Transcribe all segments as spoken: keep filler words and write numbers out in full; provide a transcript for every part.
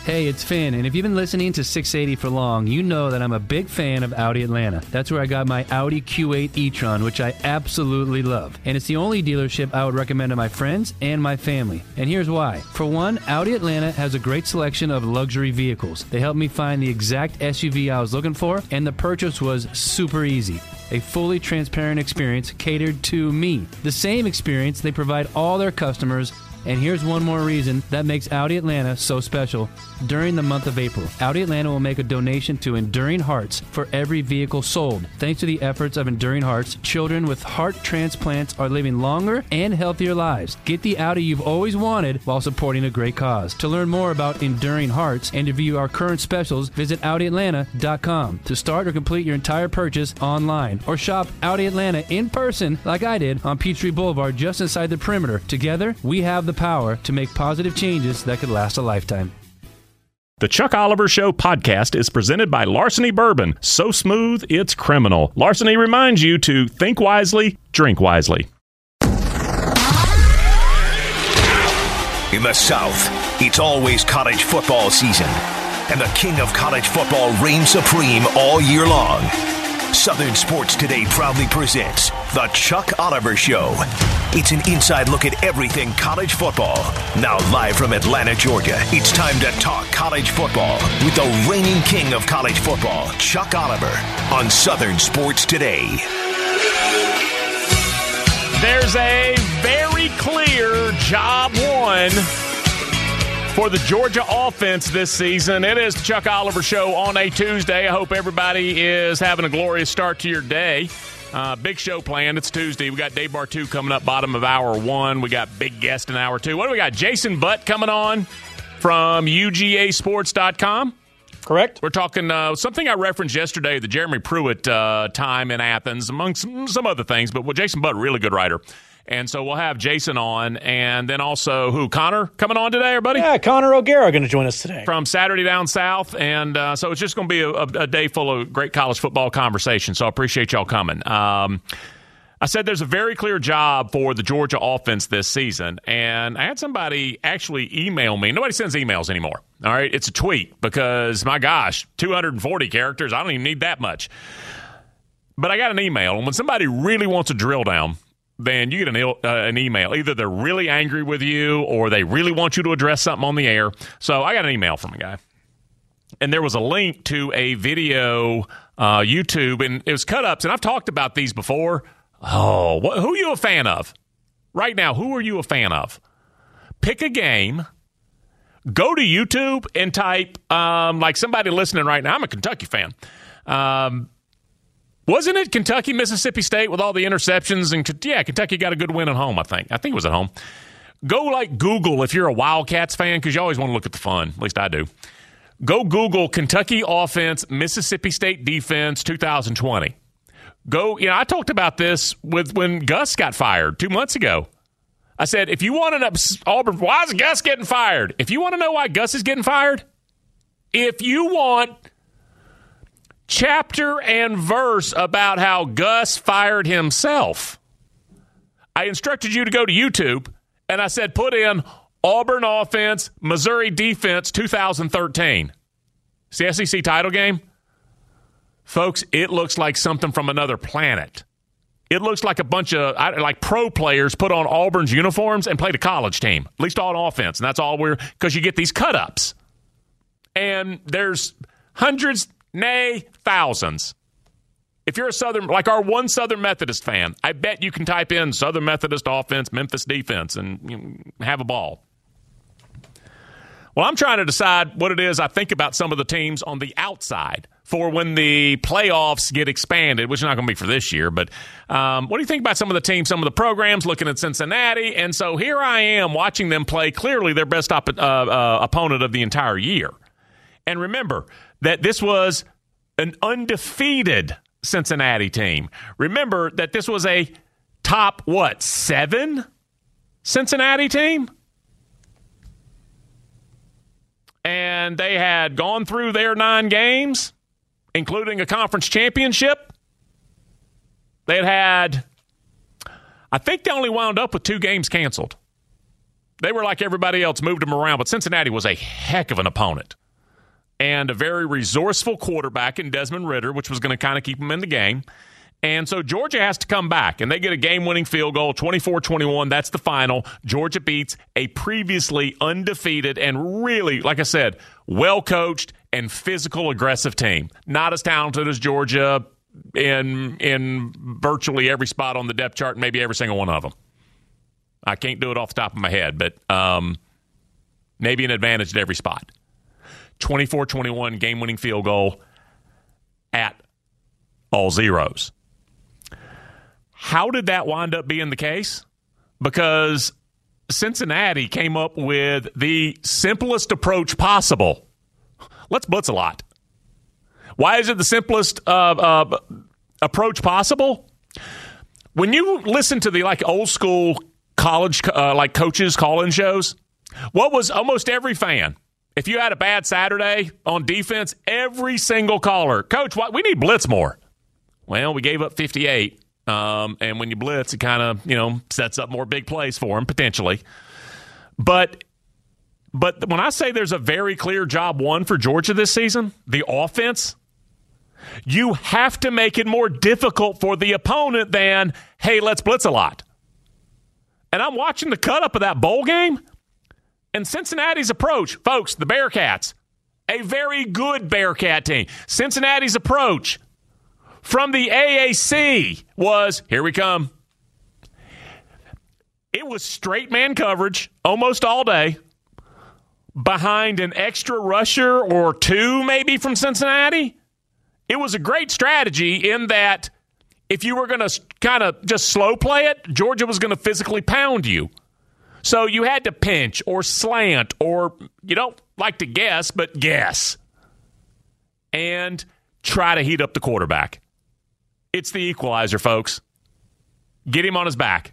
Hey, it's Finn, and if you've been listening to six eighty for long, you know that I'm a big fan of Audi Atlanta. That's where I got my Audi Q eight e-tron, which I absolutely love. And it's the only dealership I would recommend to my friends and my family. And here's why. For one, Audi Atlanta has a great selection of luxury vehicles. They helped me find the exact S U V I was looking for, and the purchase was super easy. A fully transparent experience catered to me. The same experience they provide all their customers. And here's one more reason that makes Audi Atlanta so special. During the month of April, Audi Atlanta will make a donation to Enduring Hearts for every vehicle sold. Thanks to the efforts of Enduring Hearts, children with heart transplants are living longer and healthier lives. Get the Audi you've always wanted while supporting a great cause. To learn more about Enduring Hearts and to view our current specials, visit Audi Atlanta dot com. To start or complete your entire purchase online, or shop Audi Atlanta in person like I did on Peachtree Boulevard just inside the perimeter. Together, we have the power to make positive changes that could last a lifetime. The Chuck Oliver Show podcast is presented by Larceny Bourbon. So smooth, it's criminal. Larceny reminds you to think wisely, drink wisely. In the South, it's always college football season, and the king of college football reigns supreme all year long. Southern Sports Today proudly presents The Chuck Oliver Show. It's an inside look at everything college football. Now live from Atlanta, Georgia, it's time to talk college football with the reigning king of college football, Chuck Oliver, on Southern Sports Today. There's a very clear job one for the Georgia offense this season. It is the Chuck Oliver Show on a Tuesday. I hope everybody is having a glorious start to your day. Uh, big show planned. It's Tuesday. We got Dave Bartu coming up bottom of hour one. We got big guest in hour two. What do we got? Jason Butt coming on from U G A sports dot com. Correct. We're talking uh, something I referenced yesterday, the Jeremy Pruitt uh, time in Athens, among some, some other things. But well, Jason Butt, really good writer. And so we'll have Jason on, and then also who? Connor coming on today, everybody? Yeah, Connor O'Gara going to join us today. From Saturday Down South, and uh, so it's just going to be a, a, a day full of great college football conversation, so I appreciate y'all coming. Um, I said there's a very clear job for the Georgia offense this season, and I had somebody actually email me. Nobody sends emails anymore, all right? It's a tweet because, my gosh, two hundred forty characters, I don't even need that much. But I got an email, and when somebody really wants a drill down, then you get an, uh, an email. Either they're really angry with you or they really want you to address something on the air. So I got an email from a guy. And there was a link to a video, uh, YouTube, and it was cut-ups. And I've talked about these before. Oh, wh- who are you a fan of? Right now, who are you a fan of? Pick a game. Go to YouTube and type, um, like somebody listening right now. I'm a Kentucky fan. Um Wasn't it Kentucky, Mississippi State with all the interceptions? And yeah, Kentucky got a good win at home, I think. I think it was at home. Go, like, Google if you're a Wildcats fan, because you always want to look at the fun. At least I do. Go Google Kentucky offense, Mississippi State defense, two thousand twenty. Go, you know, I talked about this with when Gus got fired two months ago. I said, if you want to know, Auburn, why is Gus getting fired? If you want to know why Gus is getting fired, if you want chapter and verse about how Gus fired himself, I instructed you to go to YouTube, and I said, put in Auburn offense, Missouri defense, two thousand thirteen. It's the S E C title game. Folks, it looks like something from another planet. It looks like a bunch of like pro players put on Auburn's uniforms and played a college team, at least on offense. And that's all we're, because you get these cut-ups. And there's hundreds, nay, thousands. If you're a Southern, like our one Southern Methodist fan, I bet you can type in Southern Methodist offense, Memphis defense, and you know, have a ball. Well, I'm trying to decide what it is I think about some of the teams on the outside for when the playoffs get expanded, which is not going to be for this year. But um, what do you think about some of the teams, some of the programs, looking at Cincinnati? And so here I am watching them play clearly their best op- uh, uh, opponent of the entire year. And remember that this was an undefeated Cincinnati team. Remember that this was a top, what, seven Cincinnati team? And they had gone through their nine games, including a conference championship. They had had, I think they only wound up with two games canceled. They were like everybody else, moved them around, but Cincinnati was a heck of an opponent. and a very resourceful quarterback in Desmond Ridder, which was going to kind of keep them in the game. And so Georgia has to come back, and they get a game-winning field goal, twenty-four twenty-one. That's the final. Georgia beats a previously undefeated and really, like I said, well-coached and physical, aggressive team. Not as talented as Georgia in in virtually every spot on the depth chart, maybe every single one of them. I can't do it off the top of my head, but um, maybe an advantage at every spot. twenty-four twenty-one game-winning field goal at all zeros. How did that wind up being the case? Because Cincinnati came up with the simplest approach possible. Let's blitz a lot. Why is it the simplest uh, uh, approach possible? When you listen to the like old school college uh, like coaches call-in shows, what was almost every fan? If you had a bad Saturday on defense, every single caller, Coach, what, we need blitz more. Well, we gave up fifty-eight, um, and when you blitz, it kind of, you know, sets up more big plays for them, potentially. But but when I say there's a very clear job one for Georgia this season, the offense, you have to make it more difficult for the opponent than, hey, let's blitz a lot. And I'm watching the cut-up of that bowl game, and Cincinnati's approach, folks, the Bearcats, a very good Bearcat team. Cincinnati's approach from the A A C was, here we come. It was straight man coverage almost all day behind an extra rusher or two maybe from Cincinnati. It was a great strategy in that if you were going to kind of just slow play it, Georgia was going to physically pound you. So you had to pinch or slant or, you don't like to guess, but guess. And try to heat up the quarterback. It's the equalizer, folks. Get him on his back.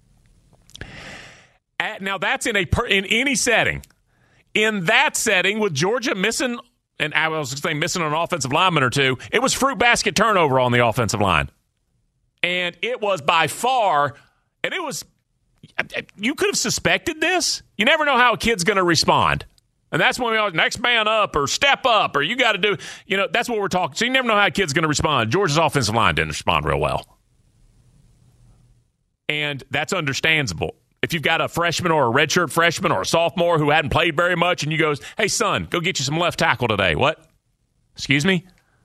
At, now, that's in a per, in any setting. In that setting, with Georgia missing, and I was going to say missing an offensive lineman or two, it was fruit basket turnover on the offensive line. And it was by far, and it was, you could have suspected this. You never know how a kid's going to respond. And that's when we always, next man up or step up or you got to do, you know, that's what we're talking. So you never know how a kid's going to respond. Georgia's offensive line didn't respond real well. And that's understandable. If you've got a freshman or a redshirt freshman or a sophomore who hadn't played very much and you goes, hey, son, go get you some left tackle today. What? Excuse me?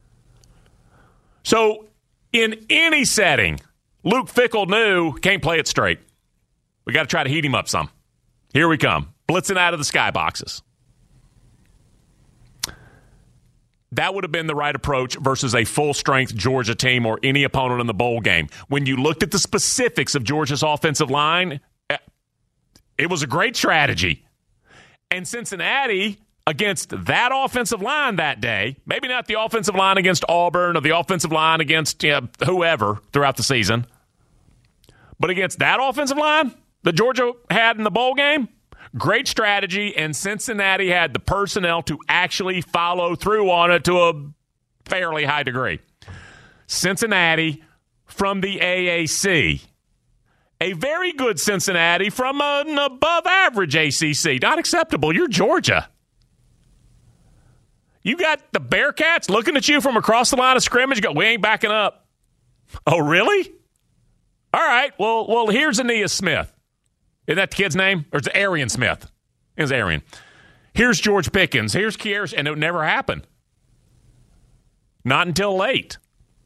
So in any setting, Luke Fickell knew can't play it straight. We got to try to heat him up some. Here we come. Blitzing out of the skyboxes. That would have been the right approach versus a full-strength Georgia team or any opponent in the bowl game. When you looked at the specifics of Georgia's offensive line, it was a great strategy. And Cincinnati, against that offensive line that day, maybe not the offensive line against Auburn or the offensive line against you know, whoever throughout the season, but against that offensive line that Georgia had in the bowl game, great strategy, and Cincinnati had the personnel to actually follow through on it to a fairly high degree. Cincinnati from the A A C. A very good Cincinnati from an above-average A C C. Not acceptable. You're Georgia. You got the Bearcats looking at you from across the line of scrimmage. You go, we ain't backing up. Oh, really? All right. Well, well, here's Aeneas Smith. Is that the kid's name? Or is it Arian Smith? It was Arian. Here's George Pickens. Here's Kieras. And it never happened. Not until late.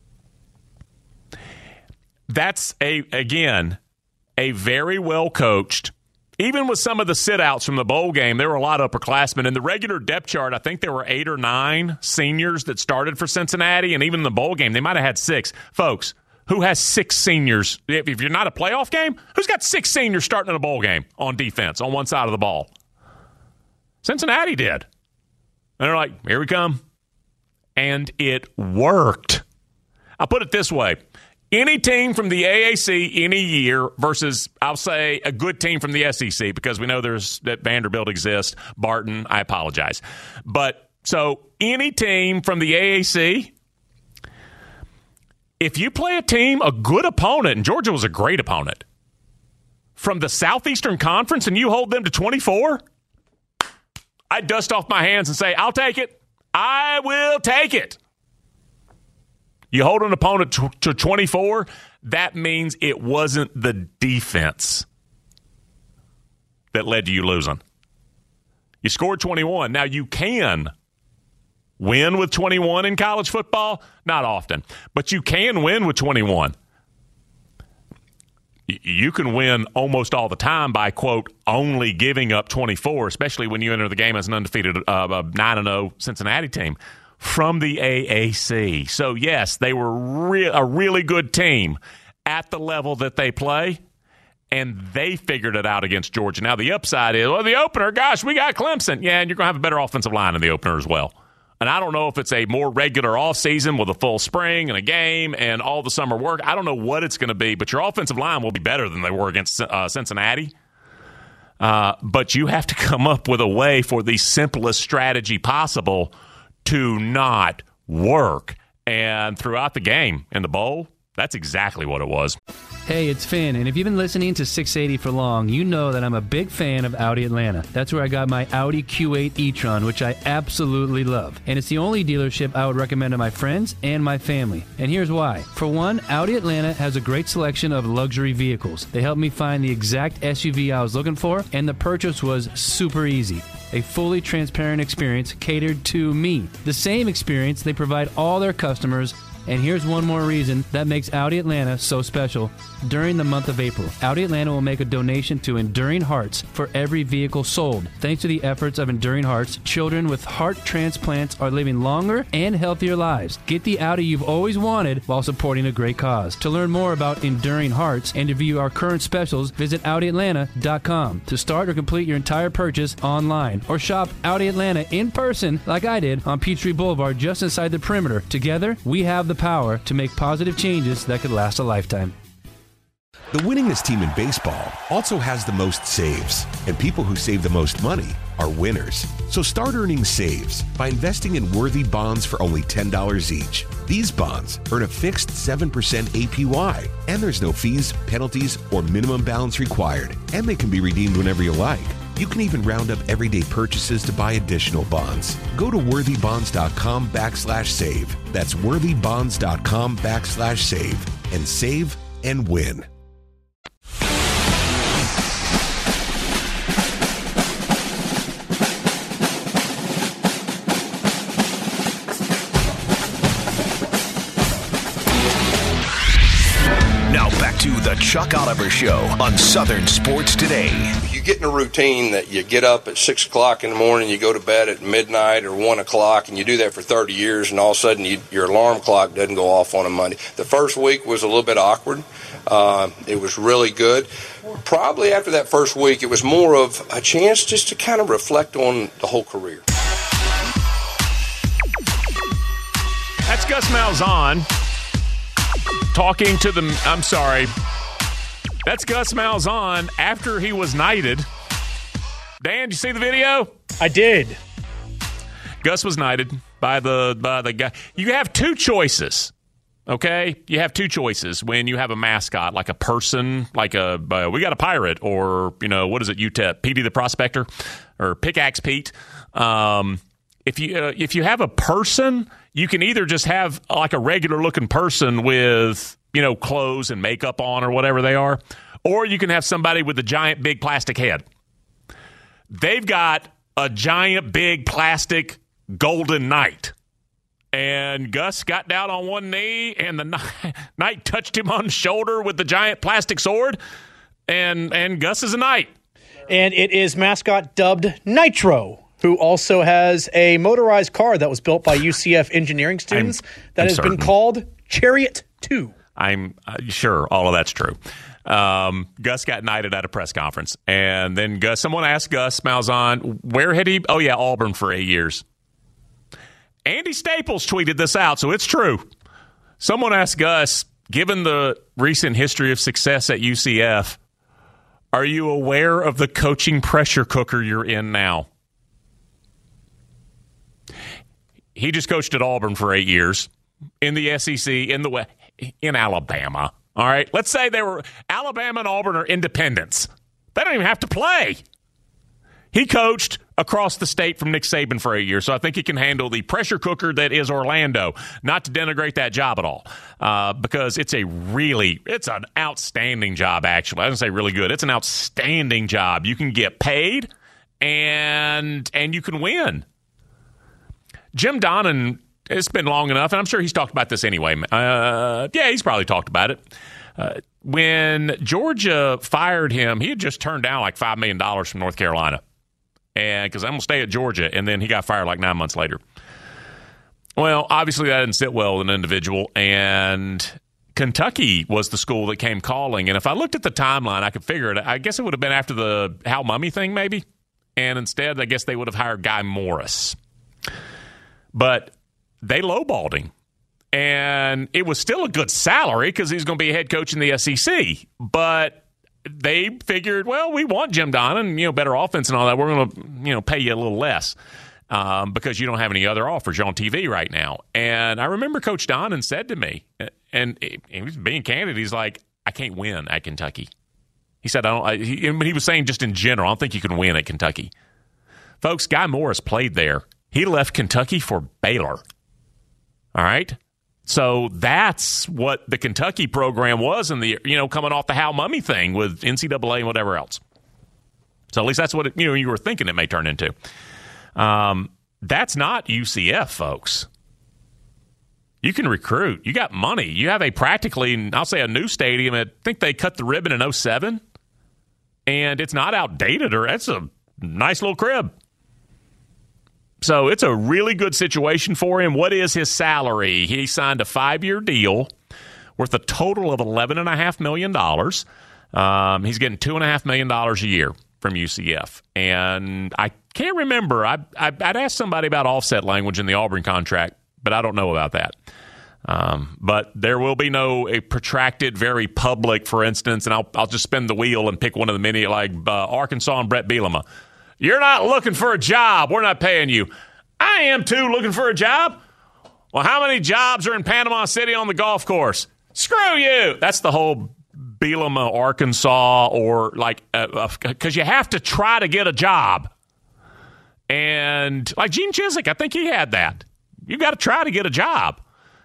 That's, a again, a very well-coached, even with some of the sit-outs from the bowl game, there were a lot of upperclassmen. In the regular depth chart, I think there were eight or nine seniors that started for Cincinnati. And even in the bowl game, they might have had six. Folks, who has six seniors? If you're not a playoff game, who's got six seniors starting in a bowl game on defense on one side of the ball? Cincinnati did. And they're like, here we come. And it worked. I'll put it this way. Any team from the A A C any year versus, I'll say, a good team from the S E C, because we know there's that Vanderbilt exists. Barton, I apologize. But so any team from the A A C, if you play a team, a good opponent, and Georgia was a great opponent, from the Southeastern Conference and you hold them to twenty-four, I'd dust off my hands and say, I'll take it. I will take it. You hold an opponent to, to twenty-four, that means it wasn't the defense that led to you losing. You scored twenty-one. Now, you can win with twenty-one in college football. Not often. But you can win with twenty-one. You can win almost all the time by, quote, only giving up twenty-four, especially when you enter the game as an undefeated uh, nine and oh Cincinnati team from the A A C. So, yes, they were re- a really good team at the level that they play, and they figured it out against Georgia. Now, the upside is, well, the opener, gosh, we got Clemson. Yeah, and you're going to have a better offensive line in the opener as well. And I don't know if it's a more regular offseason with a full spring and a game and all the summer work. I don't know what it's going to be, but your offensive line will be better than they were against uh, Cincinnati. Uh, but you have to come up with a way for the simplest strategy possible to not work. And throughout the game in the bowl, that's exactly what it was. Hey, it's Finn, and if you've been listening to six eighty for long, you know that I'm a big fan of Audi Atlanta. That's where I got my Audi Q eight e-tron, which I absolutely love. And it's the only dealership I would recommend to my friends and my family. And here's why. For one, Audi Atlanta has a great selection of luxury vehicles. They helped me find the exact S U V I was looking for, and the purchase was super easy. A fully transparent experience catered to me. The same experience they provide all their customers. And here's one more reason that makes Audi Atlanta so special. During the month of April, Audi Atlanta will make a donation to Enduring Hearts for every vehicle sold. Thanks to the efforts of Enduring Hearts, children with heart transplants are living longer and healthier lives. Get the Audi you've always wanted while supporting a great cause. To learn more about Enduring Hearts and to view our current specials, visit Audi Atlanta dot com. To start or complete your entire purchase online, or shop Audi Atlanta in person like I did on Peachtree Boulevard just inside the perimeter. Together, we have the power to make positive changes that could last a lifetime. The winningest team in baseball also has the most saves, and people who save the most money are winners. So start earning saves by investing in Worthy bonds for only ten dollars each. These bonds earn a fixed seven percent A P Y, and there's no fees, penalties, or minimum balance required, and they can be redeemed whenever you like. You can even round up everyday purchases to buy additional bonds. Go to worthybonds.com backslash save. That's worthybonds.com backslash save and save and win. Now back to the Chuck Oliver Show on Southern Sports Today. You get in a routine that you get up at six o'clock in the morning, you go to bed at midnight or one o'clock, and you do that for thirty years, and all of a sudden you, your alarm clock doesn't go off on a Monday. The first week was a little bit awkward. Uh, it was really good. Probably after that first week, it was more of a chance just to kind of reflect on the whole career. That's Gus Malzahn talking to the, I'm sorry, that's Gus Malzahn after he was knighted. Dan, did you see the video? I did. Gus was knighted by the by the guy. You have two choices, okay? You have two choices when you have a mascot, like a person, like a, uh, we got a pirate, or, you know, what is it, U T E P, Petey the Prospector, or Pickaxe Pete. Um, if you uh, if you have a person, you can either just have like a regular-looking person with, you know, clothes and makeup on or whatever they are, or you can have somebody with a giant, big plastic head. They've got a giant, big plastic golden knight. And Gus got down on one knee, and the knight touched him on the shoulder with the giant plastic sword, and, and Gus is a knight. And it is mascot dubbed Nitro, who also has a motorized car that was built by U C F engineering students I'm, that I'm has certain. been called Chariot two. I'm uh, sure all of that's true. Um, Gus got knighted at a press conference. And then Gus, someone asked Gus Malzahn, where had he? Oh, yeah, Auburn for eight years. Andy Staples tweeted this out, so it's true. Someone asked Gus, given the recent history of success at U C F, are you aware of the coaching pressure cooker you're in now? He just coached at Auburn for eight years in the S E C, in the in Alabama. All right, let's say they were Alabama and Auburn are independents. They don't even have to play. He coached across the state from Nick Saban for a year, so I think he can handle the pressure cooker that is Orlando. Not to denigrate that job at all, uh, because it's a really, it's an outstanding job, actually. I didn't say really good. It's an outstanding job. You can get paid, and and you can win. Jim Donnan, it's been long enough, and I'm sure he's talked about this anyway. Uh, yeah, he's probably talked about it. Uh, when Georgia fired him, he had just turned down like five million dollars from North Carolina. And because I'm going to stay at Georgia, and then he got fired like nine months later. Well, obviously that didn't sit well with an individual, and Kentucky was the school that came calling. And if I looked at the timeline, I could figure it. I guess it would have been after the Hal Mumme thing, maybe. And instead, I guess they would have hired Guy Morris. But they lowballed him. And it was still a good salary because he's going to be a head coach in the S E C. But they figured, well, we want Jim Donnan, you know, better offense and all that. We're going to, you know, pay you a little less um, because you don't have any other offers. You're on T V right now. And I remember Coach Donnan said to me, and he was being candid, he's like, I can't win at Kentucky. He said, I don't. I, he, he was saying just in general, I don't think you can win at Kentucky. Folks, Guy Morris played there. He left Kentucky for Baylor. All right. So that's what the Kentucky program was in the, you know, coming off the Hal Mumme thing with N C double A and whatever else. So at least that's what, it, you know, you were thinking it may turn into. Um, that's not U C F, folks. You can recruit. You got money. You have a practically, I'll say a new stadium. I think they cut the ribbon in oh seven. And it's not outdated, or it's a nice little crib. So it's a really good situation for him. What is his salary? He signed a five-year deal worth a total of eleven point five million dollars. Um, he's getting two point five million dollars a year from U C F. And I can't remember. I, I, I'd asked somebody about offset language in the Auburn contract, but I don't know about that. Um, but there will be no a protracted, very public, for instance, and I'll, I'll just spin the wheel and pick one of the many, like uh, Arkansas and Brett Bielema. You're not looking for a job. We're not paying you. I am, too, looking for a job. Well, how many jobs are in Panama City on the golf course? Screw you. That's the whole Bielema, Arkansas, or like, because uh, uh, you have to try to get a job. And like Gene Chizik, I think he had that. You got to try to get a job.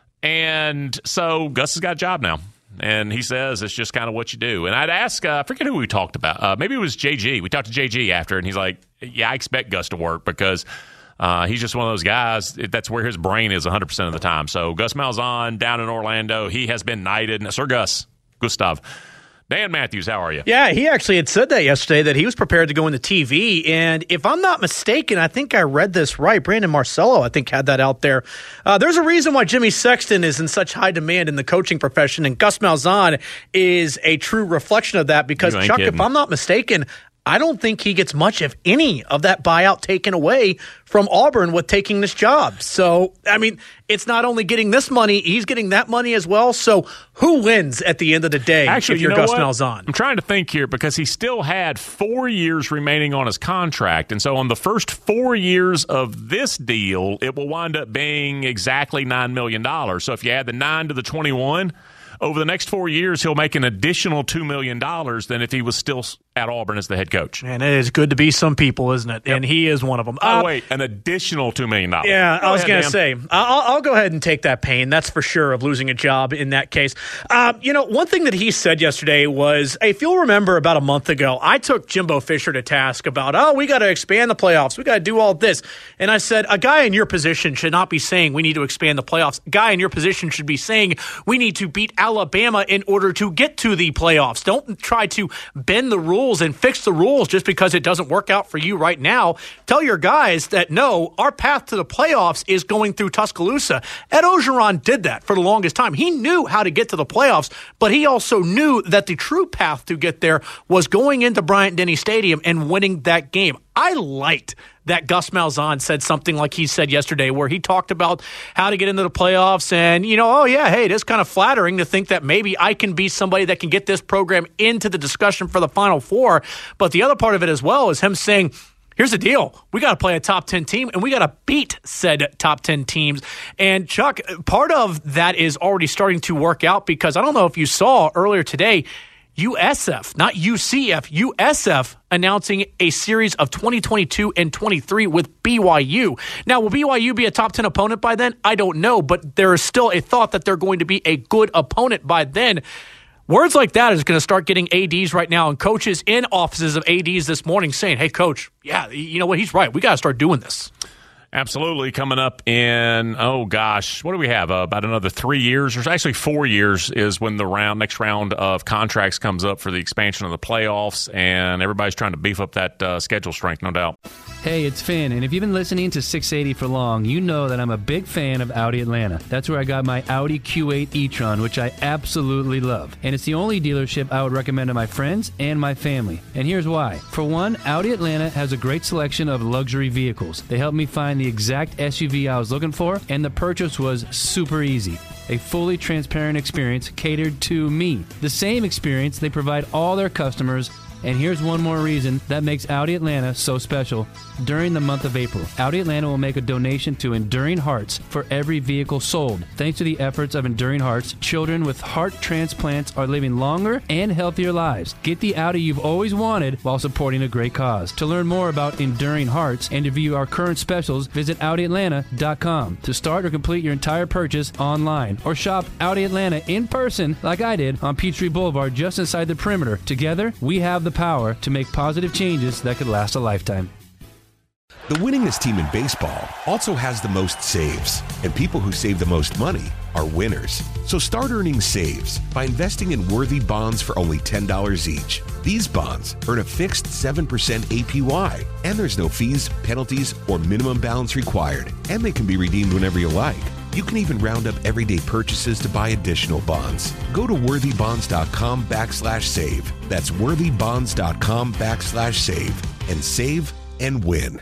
And so Gus has got a job now. And he says it's just kind of what you do. And I'd ask, uh, I forget who we talked about. Uh, maybe it was J G. We talked to J G after, and he's like, yeah, I expect Gus to work because uh, he's just one of those guys. That's where his brain is one hundred percent of the time. So Gus Malzahn down in Orlando, he has been knighted. Sir Gus, Gustav. Dan Matthews, how are you? Yeah, he actually had said that yesterday, that he was prepared to go into T V. And if I'm not mistaken, I think I read this right. Brandon Marcello, I think, had that out there. Uh, there's a reason why Jimmy Sexton is in such high demand in the coaching profession, and Gus Malzahn is a true reflection of that because, Chuck, kidding. If I'm not mistaken, I don't think he gets much, if any, of that buyout taken away from Auburn with taking this job. So, I mean, it's not only getting this money, he's getting that money as well. So who wins at the end of the day? Actually, if you're you know Gus what? Malzahn? I'm trying to think here because he still had four years remaining on his contract. And so on the first four years of this deal, it will wind up being exactly nine million dollars. So if you add the nine to the twenty-one, over the next four years, he'll make an additional two million dollars than if he was still at Auburn as the head coach. And it is good to be some people, isn't it? Yep. And he is one of them. Oh, uh, wait, an additional two million dollars. Yeah, go I was going to say, I'll, I'll go ahead and take that pain, that's for sure, of losing a job in that case. Uh, you know, one thing that he said yesterday was, if you'll remember about a month ago, I took Jimbo Fisher to task about, oh, we got to expand the playoffs. We got to do all this. And I said, a guy in your position should not be saying we need to expand the playoffs. A guy in your position should be saying we need to beat Alabama in order to get to the playoffs. Don't try to bend the rules and fix the rules just because it doesn't work out for you right now. Tell your guys that, no, our path to the playoffs is going through Tuscaloosa. Ed Orgeron did that for the longest time. He knew how to get to the playoffs, but he also knew that the true path to get there was going into Bryant-Denny Stadium and winning that game. I liked that Gus Malzahn said something like he said yesterday, where he talked about how to get into the playoffs and, you know, oh, yeah, hey, it is kind of flattering to think that maybe I can be somebody that can get this program into the discussion for the Final Four. But the other part of it as well is him saying, here's the deal. We got to play a top ten team, and we got to beat said top ten teams. And, Chuck, part of that is already starting to work out because I don't know if you saw earlier today, U S F, not U C F, U S F announcing a series of twenty twenty-two and twenty-three with B Y U. Now, will B Y U be a top ten opponent by then? I don't know, but there is still a thought that they're going to be a good opponent by then. Words like that is going to start getting A Ds right now and coaches in offices of A Ds this morning saying, hey, coach, yeah, you know what? He's right. We got to start doing this. Absolutely. Coming up in, oh gosh, what do we have? Uh, about another three years, or actually four years is when the round next round of contracts comes up for the expansion of the playoffs, and everybody's trying to beef up that uh, schedule strength, no doubt. Hey, it's Finn, and if you've been listening to six eighty for long, you know that I'm a big fan of Audi Atlanta. That's where I got my Audi Q eight e-tron, which I absolutely love. And it's the only dealership I would recommend to my friends and my family. And here's why. For one, Audi Atlanta has a great selection of luxury vehicles. They helped me find the exact S U V I was looking for, and the purchase was super easy. A fully transparent experience catered to me. The same experience they provide all their customers. And here's one more reason that makes Audi Atlanta so special. During the month of April, Audi Atlanta will make a donation to Enduring Hearts for every vehicle sold. Thanks to the efforts of Enduring Hearts, children with heart transplants are living longer and healthier lives. Get the Audi you've always wanted while supporting a great cause. To learn more about Enduring Hearts and to view our current specials, visit Audi Atlanta dot com. To start or complete your entire purchase online, or shop Audi Atlanta in person like I did on Peachtree Boulevard just inside the perimeter. Together, we have the power to make positive changes that could last a lifetime. The winningest team in baseball also has the most saves, and people who save the most money are winners. So start earning saves by investing in worthy bonds for only ten dollars each. These bonds earn a fixed seven percent A P Y, and there's no fees, penalties, or minimum balance required, and they can be redeemed whenever you like. You can even round up everyday purchases to buy additional bonds. Go to worthybonds.com backslash save. That's worthybonds.com backslash save and save and win.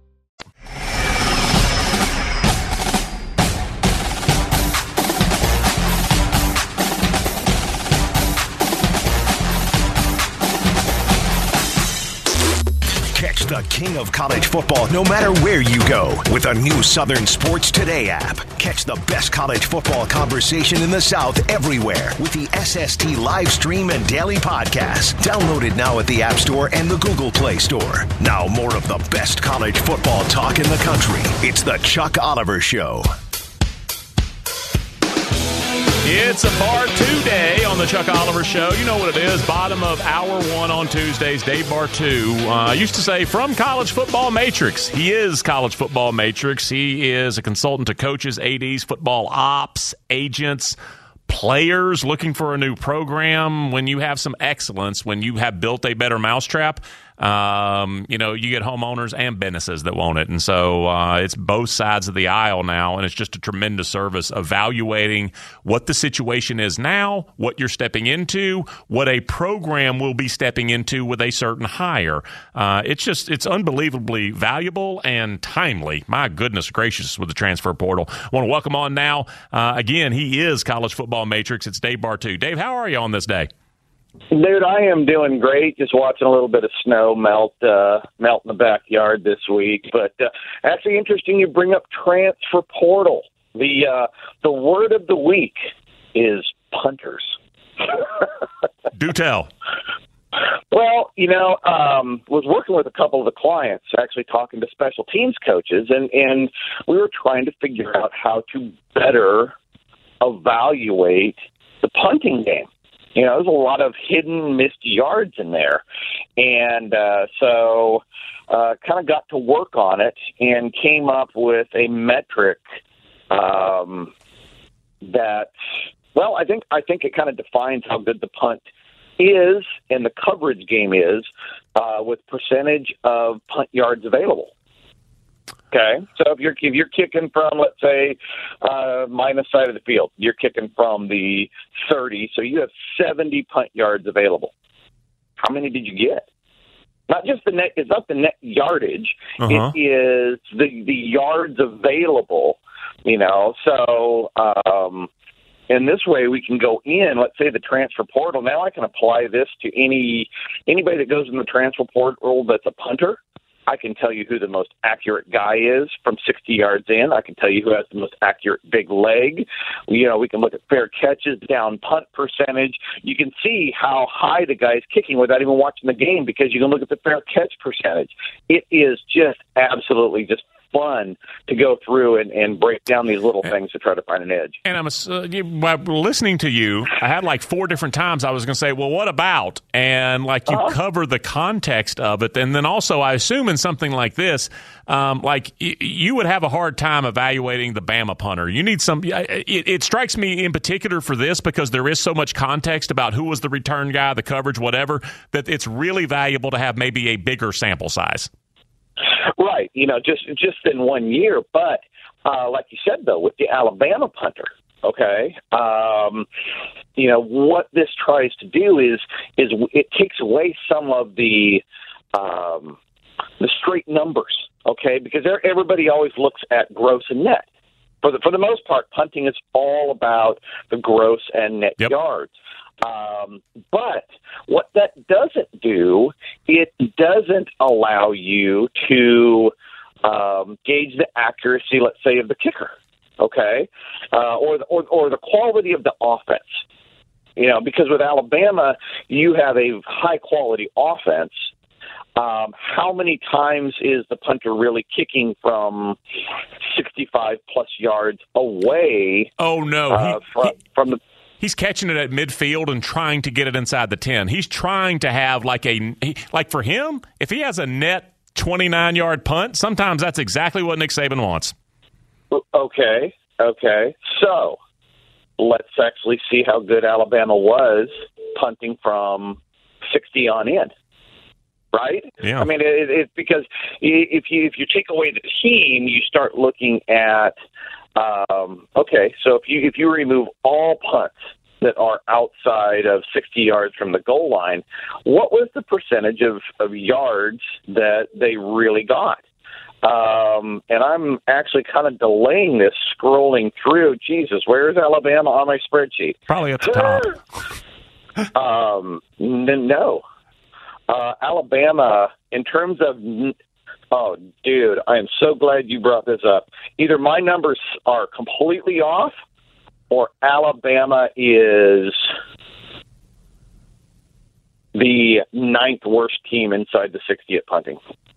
Catch the king of college football no matter where you go with a new Southern Sports Today app. Catch the best college football conversation in the South everywhere with the S S T live stream and daily podcast. Download it now at the App Store and the Google Play Store. Now more of the best college football talk in the country. It's the Chuck Oliver Show. It's a Bartoo day on the Chuck Oliver Show. You know what it is. Bottom of hour one on Tuesdays. Dave Bartoo uh, used to say from College Football Matrix. He is College Football Matrix. He is a consultant to coaches, A Ds, football ops, agents, players looking for a new program. When you have some excellence, when you have built a better mousetrap, Um, you know, you get homeowners and businesses that want it. And so uh, it's both sides of the aisle now, and it's just a tremendous service evaluating what the situation is now, what you're stepping into, what a program will be stepping into with a certain hire. Uh, it's just, it's unbelievably valuable and timely. My goodness gracious, with the transfer portal. I want to welcome on now, uh, again, he is College Football Matrix. It's Dave Bartoo. Dave, how are you on this day? Dude, I am doing great. Just watching a little bit of snow melt uh, melt in the backyard this week. But uh, actually, interesting you bring up transfer portal. The uh, the word of the week is punters. Do tell. Well, you know, um, was working with a couple of the clients, actually talking to special teams coaches, and, and we were trying to figure out how to better evaluate the punting game. You know, there's a lot of hidden missed yards in there. And uh, so uh, kind of got to work on it and came up with a metric um, that, well, I think I think it kind of defines how good the punt is and the coverage game is uh, with percentage of punt yards available. Okay, so if you're if you're kicking from, let's say, uh, minus side of the field, you're kicking from the thirty, so you have seventy punt yards available. How many did you get? Not just the net. It's not the net yardage. Uh-huh. It is the the yards available. You know, so um, in this way we can go in. Let's say the transfer portal. Now I can apply this to any anybody that goes in the transfer portal that's a punter. I can tell you who the most accurate guy is from sixty yards in. I can tell you who has the most accurate big leg. You know, we can look at fair catches, down punt percentage. You can see how high the guy's kicking without even watching the game because you can look at the fair catch percentage. It is just absolutely just fun to go through and, and break down these little things to try to find an edge. And I'm uh, you, while listening to you, I had like four different times I was going to say, well, what about? And like you uh-huh. cover the context of it. And then also I assume in something like this, um, like y- you would have a hard time evaluating the Bama punter. You need some, it, it strikes me in particular for this because there is so much context about who was the return guy, the coverage, whatever, that it's really valuable to have maybe a bigger sample size. Right, you know, just just in one year. But uh, like you said, though, with the Alabama punter, okay, um, you know, what this tries to do is is it takes away some of the um, the straight numbers, okay, because everybody always looks at gross and net. For the for the most part, punting is all about the gross and net yep. yards. Um, but what that doesn't do, it doesn't allow you to um, gauge the accuracy, let's say, of the kicker, okay, uh, or, the, or or the quality of the offense. You know, because with Alabama, you have a high-quality offense. Um, how many times is the punter really kicking from sixty-five plus yards away? Oh, no. Uh, he, from, he, from the He's catching it at midfield and trying to get it inside the ten. He's trying to have like a like for him, if he has a net twenty-nine yard punt, sometimes that's exactly what Nick Saban wants. Okay, okay. So let's actually see how good Alabama was punting from sixty on in. Right? Yeah. I mean, it, it, because if you if you take away the team, you start looking at um, okay. So if you if you remove all punts that are outside of sixty yards from the goal line, what was the percentage of, of yards that they really got? Um, and I'm actually kind of delaying this, scrolling through. Jesus, where is Alabama on my spreadsheet? Probably at the top. um, no. Uh, Alabama, in terms of, oh, dude, I am so glad you brought this up. Either my numbers are completely off or Alabama is the ninth worst team inside the sixty at punting.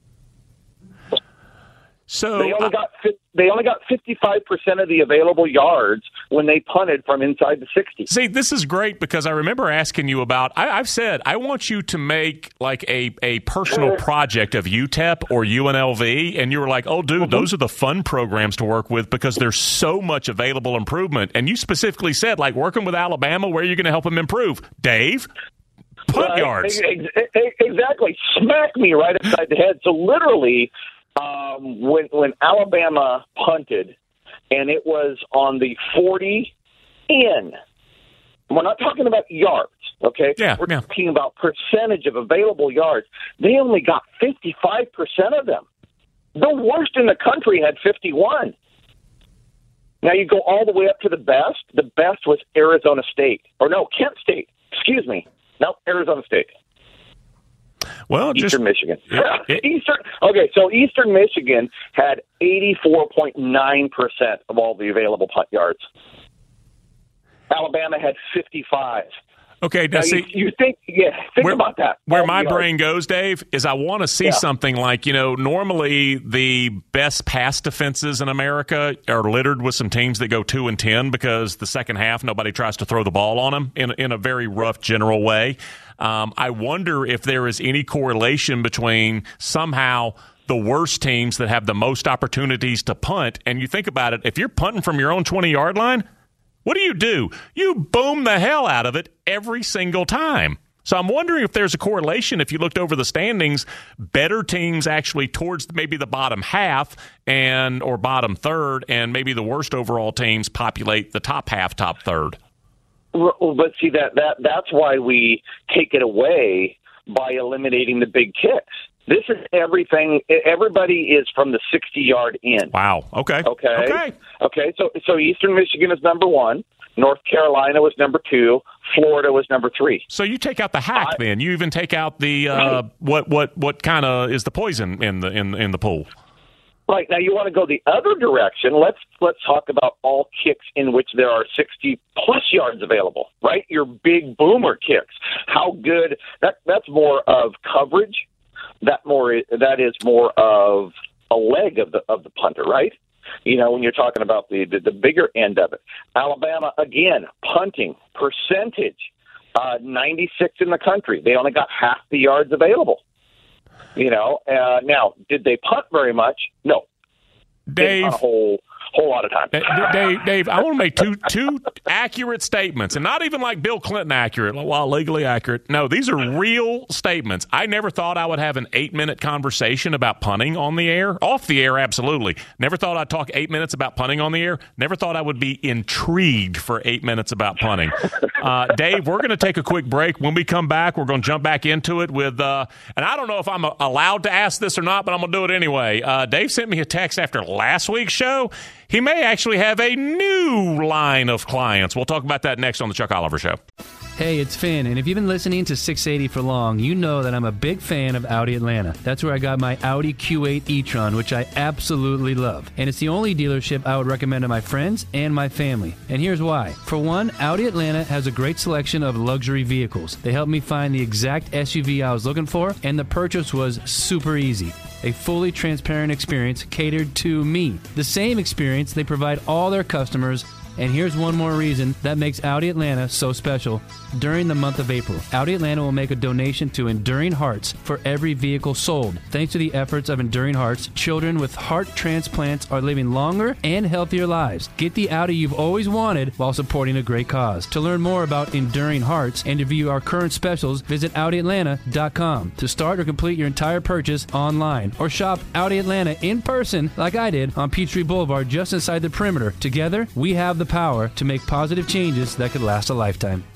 So they only got they only got fifty-five percent of the available yards when they punted from inside the sixty. See, this is great because I remember asking you about. I, I've said I want you to make like a, a personal project of U T E P or U N L V, and you were like, "Oh, dude, mm-hmm. those are the fun programs to work with because there's so much available improvement." And you specifically said, like working with Alabama, where are you going to help them improve, Dave? Punt right. yards. Exactly. Smack me right upside the head. So literally. Um, when when Alabama punted, and it was on the forty in, we're not talking about yards, okay? Yeah, we're yeah. talking about percentage of available yards. They only got fifty-five percent of them. The worst in the country had fifty-one. Now you go all the way up to the best. The best was Arizona State. Or no, Kent State. Excuse me. No, Arizona State. Well, Eastern just, Michigan. It, Eastern. Okay, so Eastern Michigan had eighty-four point nine percent of all the available punt yards. Alabama had fifty-five. Okay, now, now see, you, you think, yeah, think where, about that. Where my brain goes, Dave, is I want to see yeah. something like, you know, normally the best pass defenses in America are littered with some teams that go two and ten because the second half nobody tries to throw the ball on them in in a very rough general way. Um, I wonder if there is any correlation between somehow the worst teams that have the most opportunities to punt, and you think about it, if you're punting from your own twenty-yard line, what do you do? You boom the hell out of it every single time. So I'm wondering if there's a correlation, if you looked over the standings, better teams actually towards maybe the bottom half and or bottom third, and maybe the worst overall teams populate the top half, top third. But see, that, that that's why we take it away by eliminating the big kicks. This is everything. Everybody is from the sixty-yard in. Wow. Okay. Okay. Okay. Okay. So, so Eastern Michigan is number one. North Carolina was number two. Florida was number three. So you take out the hack, I, then you even take out the uh, right. what what what kind of is the poison in the in in the pool? Right. Now you want to go the other direction. Let's let's talk about all kicks in which there are sixty plus yards available. Right, your big boomer kicks. How good that that's more of coverage. That more that is more of a leg of the of the punter. Right. You know, when you're talking about the, the, the bigger end of it. Alabama, again, punting percentage, uh, ninety-six in the country. They only got half the yards available. You know, uh, now, did they punt very much? No. Dave. A whole, whole lot of time. Dave, Dave, I want to make two two accurate statements, and not even like Bill Clinton accurate, while legally accurate. No, these are real statements. I never thought I would have an eight-minute conversation about punting on the air. Off the air, absolutely. Never thought I'd talk eight minutes about punting on the air. Never thought I would be intrigued for eight minutes about punting. Uh, Dave, we're going to take a quick break. When we come back, we're going to jump back into it with, uh, and I don't know if I'm allowed to ask this or not, but I'm going to do it anyway. Uh, Dave sent me a text after last week's show. He may actually have a new line of clients. We'll talk about that next on the Chuck Oliver Show. Hey, it's Finn, and if you've been listening to six eighty for long, you know that I'm a big fan of Audi Atlanta. That's where I got my Audi Q eight e-tron, which I absolutely love. And it's the only dealership I would recommend to my friends and my family. And here's why. For one, Audi Atlanta has a great selection of luxury vehicles. They helped me find the exact S U V I was looking for, and the purchase was super easy. A fully transparent experience catered to me. The same experience they provide all their customers. And here's one more reason that makes Audi Atlanta so special. During the month of April, Audi Atlanta will make a donation to Enduring Hearts for every vehicle sold. Thanks to the efforts of Enduring Hearts, children with heart transplants are living longer and healthier lives. Get the Audi you've always wanted while supporting a great cause. To learn more about Enduring Hearts and to view our current specials, visit Audi Atlanta dot com. To start or complete your entire purchase online, or shop Audi Atlanta in person like I did on Peachtree Boulevard just inside the perimeter. Together, we have the power to make positive changes that could last a lifetime.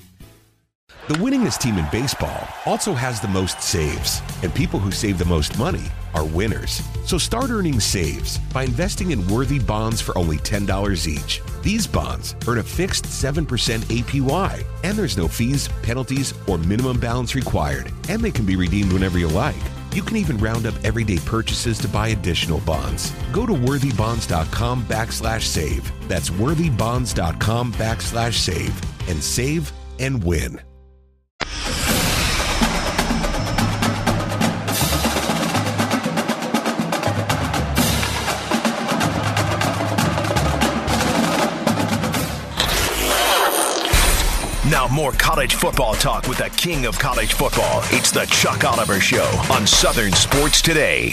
The winningest team in baseball also has the most saves, and people who save the most money are winners. So start earning saves by investing in worthy bonds for only ten dollars each. These bonds earn a fixed seven percent A P Y, and there's no fees, penalties, or minimum balance required, and they can be redeemed whenever you like. You can even round up everyday purchases to buy additional bonds. Go to worthybonds.com backslash save. That's worthybonds.com backslash save. And save and win. Now more college football talk with the king of college football. It's the Chuck Oliver Show on Southern Sports Today.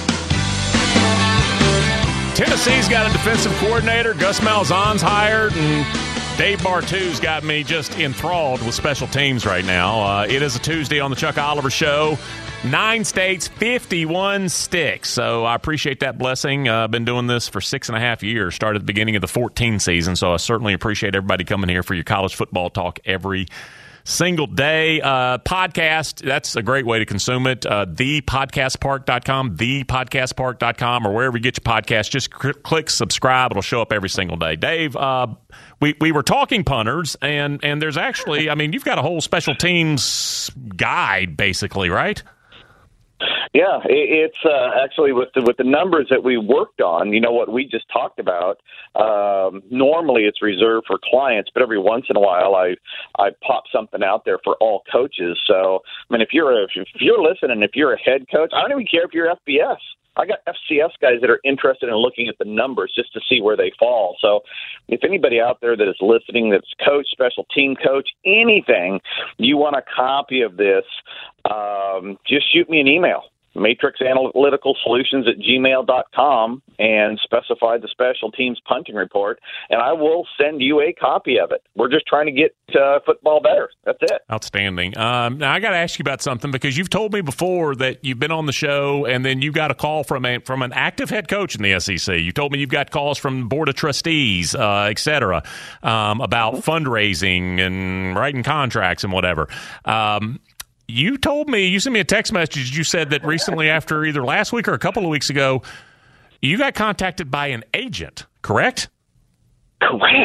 Tennessee's got a defensive coordinator. Gus Malzahn's hired, and Dave Bartu's got me just enthralled with special teams right now. Uh, it is a Tuesday on the Chuck Oliver Show. Nine states, fifty-one sticks. So I appreciate that blessing. I've uh, been doing this for six and a half years. Started at the beginning of the fourteen season. So I certainly appreciate everybody coming here for your college football talk every single day. Uh, podcast, that's a great way to consume it. Uh, the podcast park dot com, the podcast park dot com, or wherever you get your podcast. Just cl- click subscribe. It'll show up every single day. Dave, uh, we, we were talking punters, and, and there's actually, I mean, you've got a whole special teams guide, basically, right? Yeah, it's uh, actually with the, with the numbers that we worked on, you know, what we just talked about, um, normally it's reserved for clients, but every once in a while I I pop something out there for all coaches. So, I mean, if you're a, if you're listening, if you're a head coach, I don't even care if you're F B S. I got F C S guys that are interested in looking at the numbers just to see where they fall. So if anybody out there that is listening that's coach, special team coach, anything, you want a copy of this, um, just shoot me an email. Matrix Analytical Solutions at gmail dot com and specify the special teams punting report, and I will send you a copy of it. We're just trying to get uh, football better. That's it. Outstanding. Um, now, I got to ask you about something, because you've told me before that you've been on the show and then you got a call from a, from an active head coach in the S E C. You told me you've got calls from board of trustees, uh, et cetera, um, about mm-hmm. fundraising and writing contracts and whatever. Um You told me, you sent me a text message, you said that recently, after either last week or a couple of weeks ago, you got contacted by an agent, correct? Correct.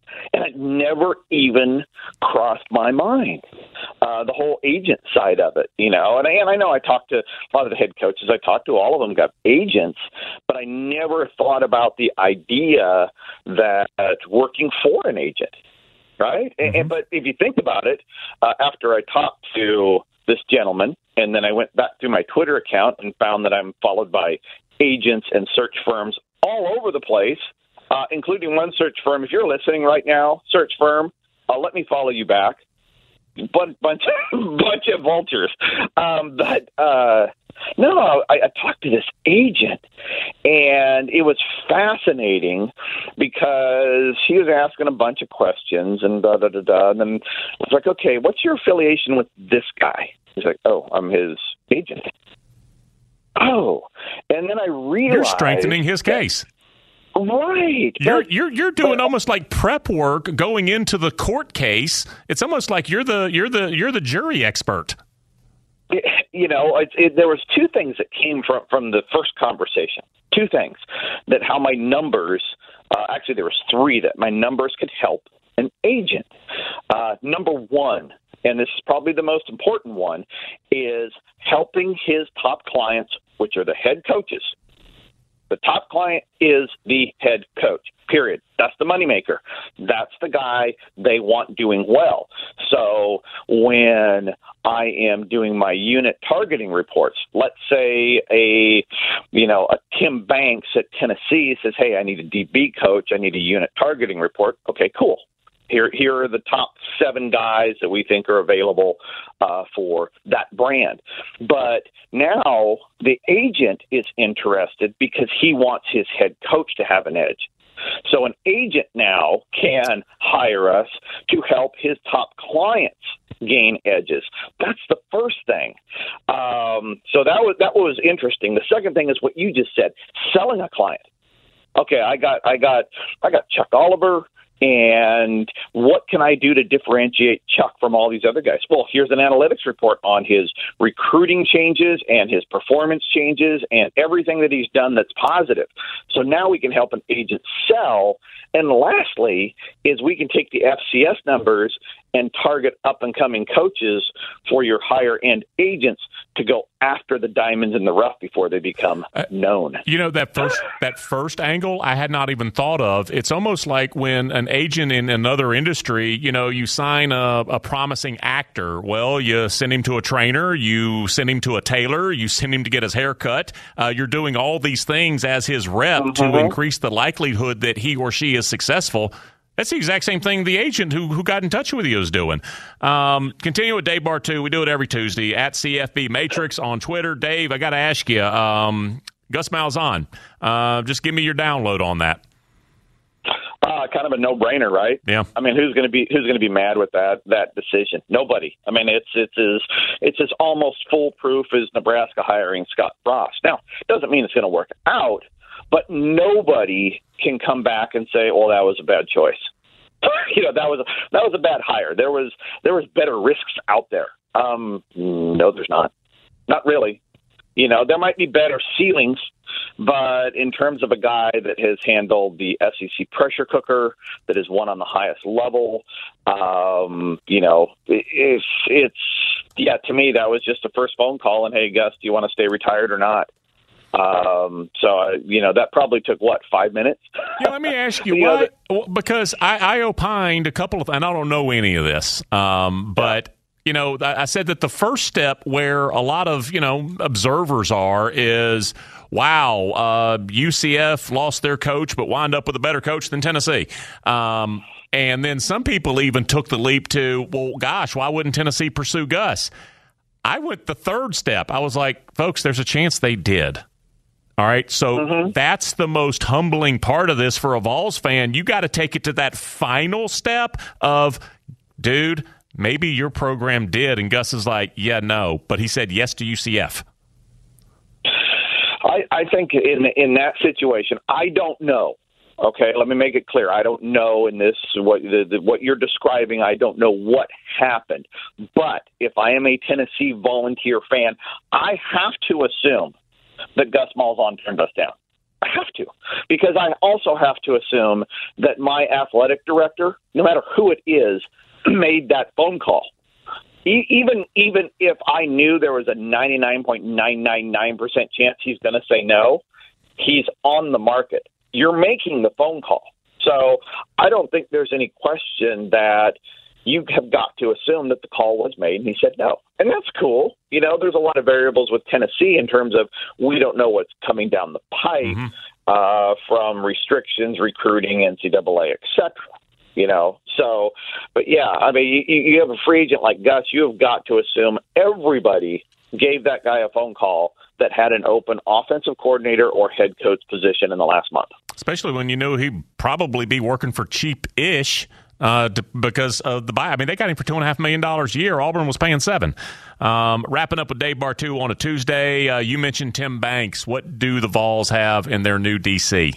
And it never even crossed my mind, uh, the whole agent side of it, you know. And I, and I know I talked to a lot of the head coaches. I talked to all of them got agents, but I never thought about the idea that working for an agent, right? Mm-hmm. And, but if you think about it, uh, after I talked to this gentleman, and then I went back to my Twitter account and found that I'm followed by agents and search firms all over the place, uh, including one search firm. If you're listening right now, search firm, uh, let me follow you back. Bunch, bunch, bunch of vultures. Um, but uh, no, I, I talked to this agent, and it was fascinating because he was asking a bunch of questions and da da da da. And then I was like, okay, what's your affiliation with this guy? He's like, oh, I'm his agent. Oh, and then I realized you're strengthening his case. Right. You're you're you're doing but, almost like prep work going into the court case. It's almost like you're the you're the you're the jury expert. It, you know, it, it, there was two things that came from from the first conversation. Two things that how my numbers. Uh, actually, there was three that my numbers could help an agent. Uh, number one, and this is probably the most important one, is helping his top clients, which are the head coaches. The top client is the head coach, period. That's the moneymaker. That's the guy they want doing well. So when I am doing my unit targeting reports, let's say a, you know, a Tim Banks at Tennessee says, hey, I need a D B coach. I need a unit targeting report. Okay, cool. Here, here are the top seven guys that we think are available uh, for that brand. But now the agent is interested because he wants his head coach to have an edge. So an agent now can hire us to help his top clients gain edges. That's the first thing. Um, so that was that was interesting. The second thing is what you just said: selling a client. Okay, I got I got I got Chuck Oliver. And what can I do to differentiate Chuck from all these other guys? Well, here's an analytics report on his recruiting changes and his performance changes and everything that he's done that's positive. So now we can help an agent sell. And lastly is we can take the F C S numbers and target up-and-coming coaches for your higher-end agents to go after the diamonds in the rough before they become known. You know, that first that first angle I had not even thought of. It's almost like when an agent in another industry, you know, you sign a, a promising actor. Well, you send him to a trainer, you send him to a tailor, you send him to get his hair cut. Uh, you're doing all these things as his rep mm-hmm. to increase the likelihood that he or she is successful. That's the exact same thing the agent who who got in touch with you is doing. Um, continue with Dave Bartoo. We do it every Tuesday at C F B Matrix on Twitter. Dave, I got to ask you, um, Gus Malzahn, uh, just give me your download on that. Uh, kind of a no-brainer, right? Yeah. I mean, who's going to be who's going to be mad with that that decision? Nobody. I mean, it's it's as it's as almost foolproof as Nebraska hiring Scott Frost. Now, it doesn't mean it's going to work out, but nobody can come back and say, "Well, that was a bad choice." you know, that was a, that was a bad hire. There was there was better risks out there. Um, no, there's not. Not really. You know, there might be better ceilings, but in terms of a guy that has handled the S E C pressure cooker, that is won on the highest level, um, you know, it's it's yeah. To me, that was just a first phone call, and hey, Gus, do you want to stay retired or not? Um, so, uh, you know, that probably took, what, five minutes? Yeah, let me ask you, you what, know, because I, I opined a couple of, and I don't know any of this, um, but, you know, I said that the first step where a lot of, you know, observers are is, wow, uh, U C F lost their coach but wound up with a better coach than Tennessee. Um, and then some people even took the leap to, well, gosh, why wouldn't Tennessee pursue Gus? I went the third step. I was like, folks, there's a chance they did. All right, so mm-hmm. that's the most humbling part of this for a Vols fan. You got to take it to that final step of, dude, maybe your program did. And Gus is like, yeah, no. But he said yes to U C F. I, I think in in that situation, I don't know. Okay, let me make it clear. I don't know in this what the, the, what you're describing. I don't know what happened. But if I am a Tennessee Volunteer fan, I have to assume that Gus Malzahn turned us down. I have to, because I also have to assume that my athletic director, no matter who it is, made that phone call. E- even even if I knew there was a ninety-nine point nine nine nine percent chance he's going to say no, he's on the market. You're making the phone call. So I don't think there's any question that you have got to assume that the call was made, and he said no. And that's cool. You know, there's a lot of variables with Tennessee in terms of we don't know what's coming down the pipe mm-hmm. uh, from restrictions, recruiting, N C double A, et cetera. You know, so, but yeah, I mean, you, you have a free agent like Gus, you have got to assume everybody gave that guy a phone call that had an open offensive coordinator or head coach position in the last month. Especially when you knew he'd probably be working for cheap-ish uh, to, because of the buy. I mean, they got him for two point five million dollars a year. Auburn was paying seven. Um, wrapping up with Dave Bartoo on a Tuesday, uh, you mentioned Tim Banks. What do the Vols have in their new D C?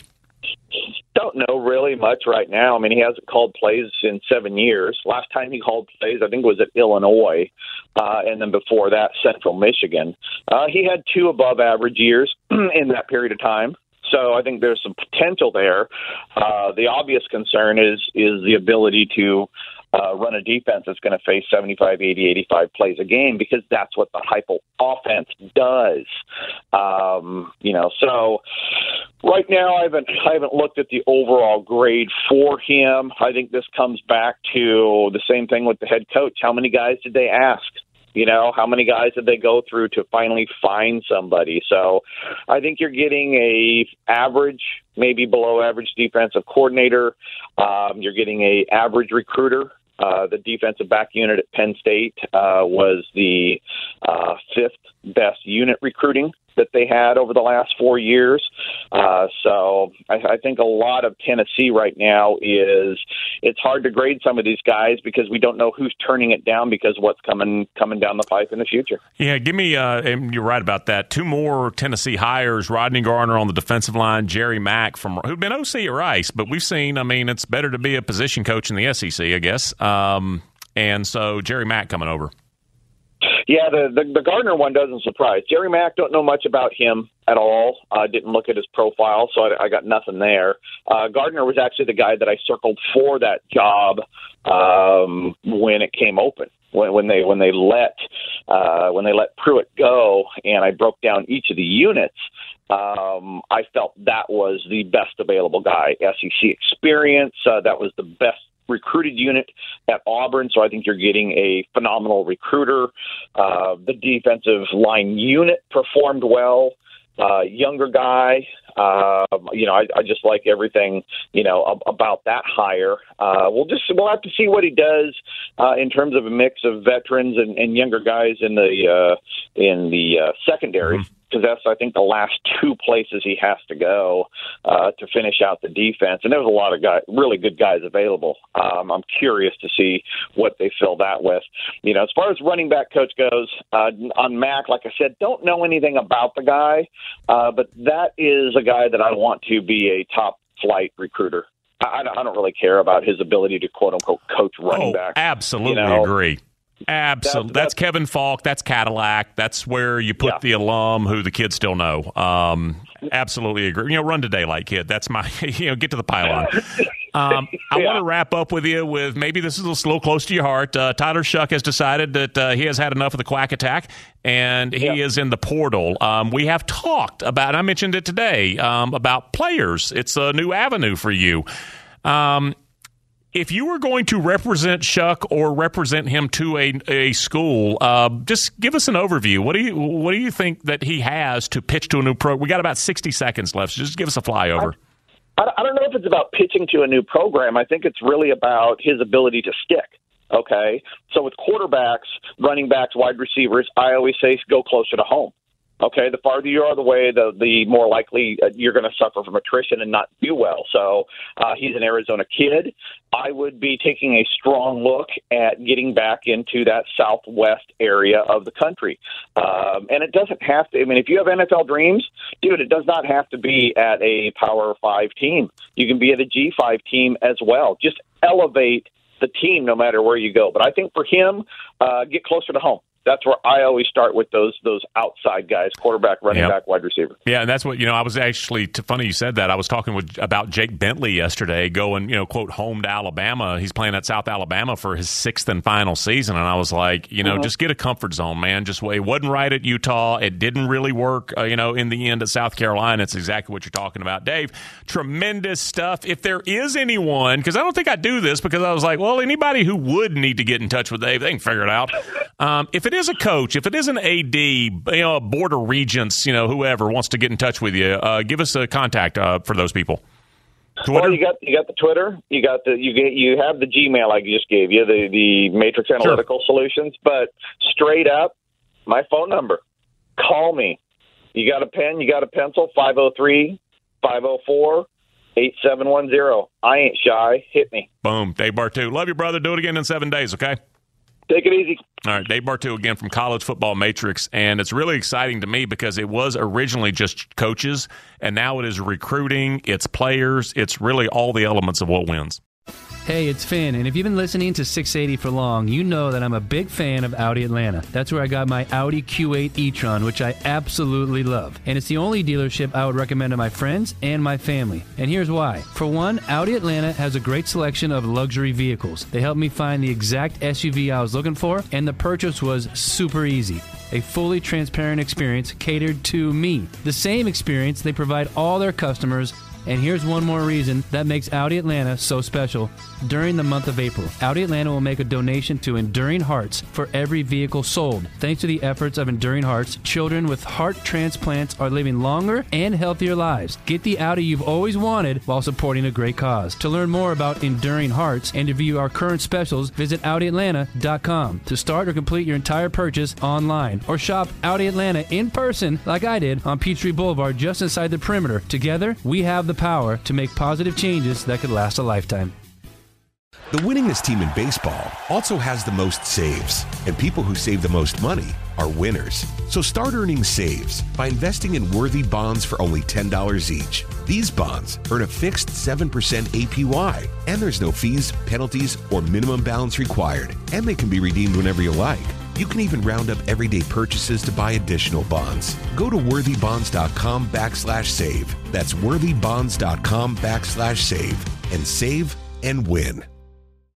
Don't know really much right now. I mean, he hasn't called plays in seven years. Last time he called plays, I think, was at Illinois, uh, and then before that, Central Michigan. Uh, he had two above-average years in that period of time, so I think there's some potential there. Uh, the obvious concern is is the ability to uh, run a defense that's going to face seventy-five, eighty, eighty-five plays a game, because that's what the Heupel offense does. Um, you know, so right now I haven't I haven't looked at the overall grade for him. I think this comes back to the same thing with the head coach. How many guys did they ask? You know, how many guys did they go through to finally find somebody? So I think you're getting a average, maybe below average defensive coordinator. Um, you're getting a average recruiter. Uh, the defensive back unit at Penn State uh, was the uh, fifth best unit recruiting that they had over the last four years. Uh, so I, I think a lot of Tennessee right now is it's hard to grade some of these guys because we don't know who's turning it down because what's coming coming down the pipe in the future. Yeah, give me, uh, and you're right about that, two more Tennessee hires, Rodney Garner on the defensive line, Jerry Mack, from who've been O C at Rice, but we've seen, I mean, it's better to be a position coach in the S E C, I guess. Um, and so Jerry Mack coming over. Yeah, the, the the Gardner one doesn't surprise. Jerry Mack, don't know much about him at all. I uh, didn't look at his profile, so I, I got nothing there. Uh, Gardner was actually the guy that I circled for that job um, when it came open. When, when they when they let uh, when they let Pruitt go, and I broke down each of the units. Um, I felt that was the best available guy. S E C experience. Uh, that was the best recruited unit at Auburn, so I think you're getting a phenomenal recruiter. Uh, the defensive line unit performed well. Uh, younger guy. Uh, you know, I, I just like everything, you know, ab- about that hire. Uh, we'll just we'll have to see what he does uh, in terms of a mix of veterans and, and younger guys in the uh, in the uh, secondary. Mm-hmm. Because that's, I think, the last two places he has to go uh, to finish out the defense. And there's a lot of guys, really good guys available. Um, I'm curious to see what they fill that with. You know, as far as running back coach goes, uh, on Mack, like I said, don't know anything about the guy, uh, but that is a guy that I want to be a top flight recruiter. I, I don't really care about his ability to quote unquote coach running oh, back. Absolutely you know? agree. Absolutely. That's, that's Kevin Falk. That's Cadillac. That's where you put yeah. the alum who the kids still know. Um, absolutely agree. You know, run to daylight, kid. That's my, you know, get to the pylon. Um, I yeah. want to wrap up with you with maybe this is a little close to your heart. Uh, Tyler Shuck has decided that uh, he has had enough of the quack attack, and he yeah. is in the portal. Um, we have talked about, I mentioned it today, um, about players. It's a new avenue for you. Um If you were going to represent Shuck or represent him to a a school, uh, just give us an overview. What do you what do you think that he has to pitch to a new pro? We got about sixty seconds left, so just give us a flyover. I, I don't know if it's about pitching to a new program. I think it's really about his ability to stick. Okay, so with quarterbacks, running backs, wide receivers, I always say go closer to home. Okay, the farther you are away, the the more likely uh, you're going to suffer from attrition and not do well. So uh, he's an Arizona kid. I would be taking a strong look at getting back into that southwest area of the country. Um, and it doesn't have to, I mean, if you have N F L dreams, dude, it does not have to be at a Power five team. You can be at a G five team as well. Just elevate the team no matter where you go. But I think for him, uh, get closer to home. that's where I always start with those those outside guys, quarterback, running yep. back, wide receiver. Yeah, and that's what, you know, I was actually, t- funny you said that. I was talking with about Jake Bentley yesterday, going, you know, quote, home to Alabama. He's playing at South Alabama for his sixth and final season. And I was like, you know, mm-hmm. just get a comfort zone, man. Just it wasn't right at Utah. It didn't really work, uh, you know, in the end at South Carolina. It's exactly what you're talking about. Dave, tremendous stuff. If there is anyone, because I don't think I do this, because I was like, well, anybody who would need to get in touch with Dave, they can figure it out. Um, if it is a coach, if it is an A D, you know, a board of regents, you know, whoever wants to get in touch with you, uh, give us a contact uh, for those people. Twitter? Well, you got you got the Twitter, you got the you get you have the Gmail I just gave you, the the Matrix Analytical sure. Solutions, but straight up, my phone number. Call me. You got a pen, you got a pencil, five oh three, five oh four, eight seven one zero. I ain't shy. Hit me. Boom. Dave Bartoo. Love you, brother. Do it again in seven days, okay? Take it easy. All right, Dave Bartoo again from College Football Matrix, and it's really exciting to me because it was originally just coaches, and now it is recruiting, it's players, it's really all the elements of what wins. Hey, it's Finn, and if you've been listening to six eighty for long, you know that I'm a big fan of Audi Atlanta. That's where I got my Audi Q eight e-tron, which I absolutely love. And it's the only dealership I would recommend to my friends and my family. And here's why. For one, Audi Atlanta has a great selection of luxury vehicles. They helped me find the exact S U V I was looking for, and the purchase was super easy. A fully transparent experience catered to me. The same experience they provide all their customers. And here's one more reason that makes Audi Atlanta so special. During the month of April, Audi Atlanta will make a donation to Enduring Hearts for every vehicle sold. Thanks to the efforts of Enduring Hearts, children with heart transplants are living longer and healthier lives. Get the Audi you've always wanted while supporting a great cause. To learn more about Enduring Hearts and to view our current specials, visit Audi Atlanta dot com. To start or complete your entire purchase online, or shop Audi Atlanta in person like I did on Peachtree Boulevard just inside the perimeter. Together, we have the power to make positive changes that could last a lifetime. The winningest team in baseball also has the most saves, and people who save the most money are winners. So start earning saves by investing in worthy bonds for only ten dollars each. These bonds earn a fixed seven percent A P Y, and there's no fees, penalties, or minimum balance required, and they can be redeemed whenever you like. You can even round up everyday purchases to buy additional bonds. Go to worthybonds.com backslash save. That's worthybonds.com backslash save and save and win.